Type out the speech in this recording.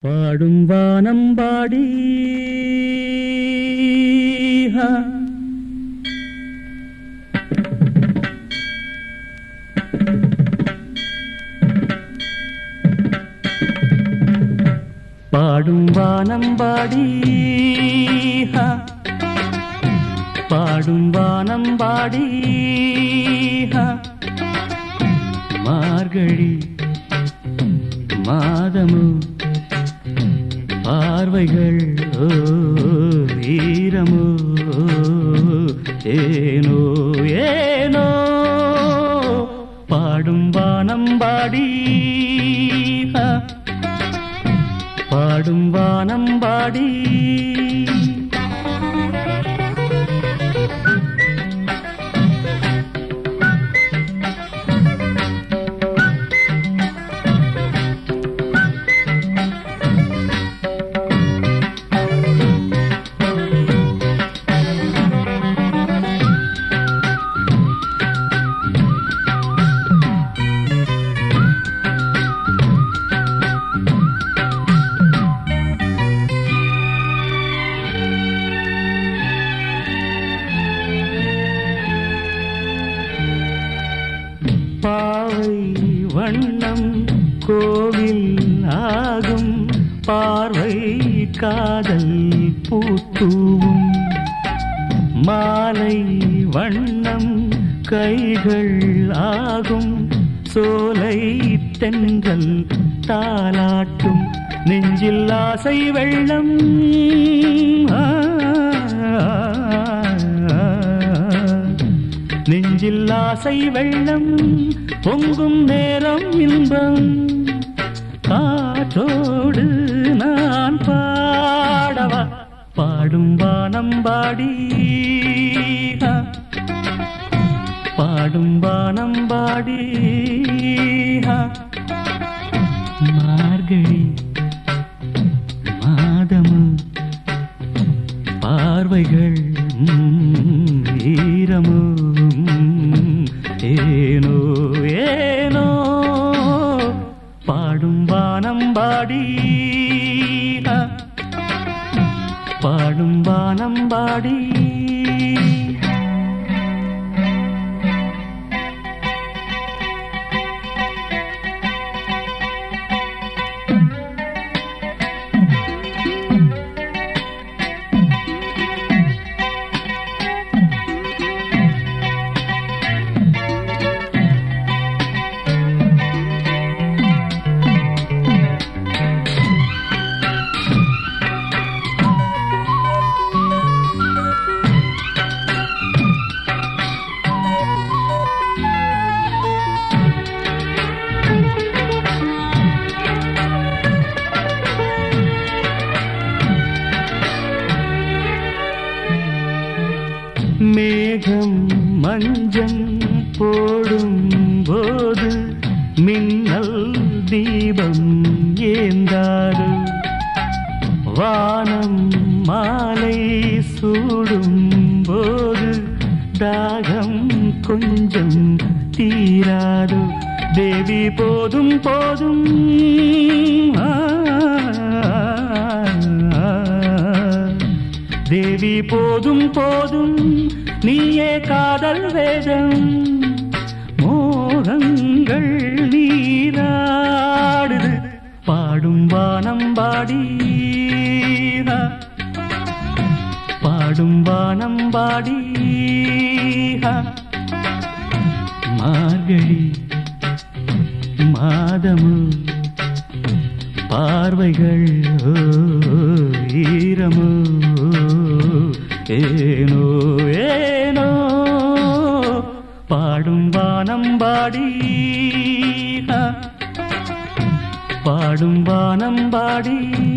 பாடும் வானம் பாடி பாடும் வானம் பாடி பாடும் வானம் பாடி மார்கழி மாதமோ பார்வைகள் ஈரமோ ஏனோ ஏனோ பாடும் வானம் பாடி பாடும் வானம் பாடி பாவை வண்ணம் கோவில் ஆகும் பார்வை காதல் பூத்தூவும் மாலை வண்ணம் கைகள் ஆகும் சோலை தென்றல் தாலாட்டும் நெஞ்சில் ஆசை வெள்ளம் நெஞ்சில் ஆசை வெள்ளம் பொங்கும் நேரம் இன்பம் காற்றோடு நான் பாடவா பாடும் வானம் பாடி பாடும் வானம் பாடி மார்கழி மாதமும் பார்வைகள் ஈரமோ ஏனோ ஏனோ பாடும் வானம் பாடி பாடும் வானம் பாடி மேகம் மஞ்சம் போடும் போது மின்னல் தீபம் ஏந்தாரு வானம் மாலை சூடும் போது தாகம் கொஞ்சம் தீராது தேவி போதும் போதும் தேவி போதும் போதும் நீயே காதல் வேதம் மோகங்கள் நீராடுது பாடும் வானம் பாடி பாடும் வானம் பாடி மார்கழி மாதமு பார்வைகள் ஈரமோ ஏனோ ஏனோ பாடும் வானம் பாடி பாடும் வானம் பாடி